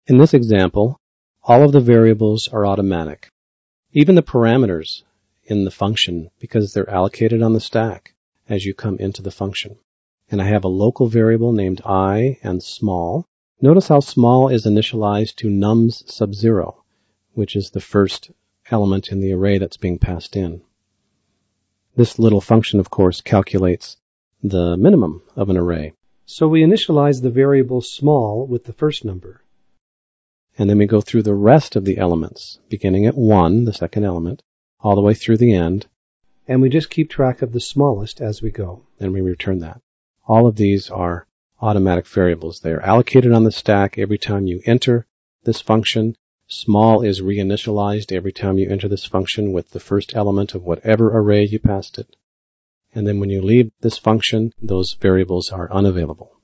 In this example, all of the variables are automatic, even the parameters in the function, because they're allocated on the stack as you come into the function. And I have a local variable named I and small. Notice how small is initialized to nums sub 0, which is the first element in the array that's being passed in. This little function, of course, calculates the minimum of an array. So we initialize the variable small with the first number. And then we go through the rest of the elements, beginning at 1, the second element, all the way through the end. And we just keep track of the smallest as we go, and we return that. All of these are automatic variables. They are allocated on the stack every time you enter this function. Small is reinitialized every time you enter this function with the first element of whatever array you passed it. And then when you leave this function, those variables are unavailable.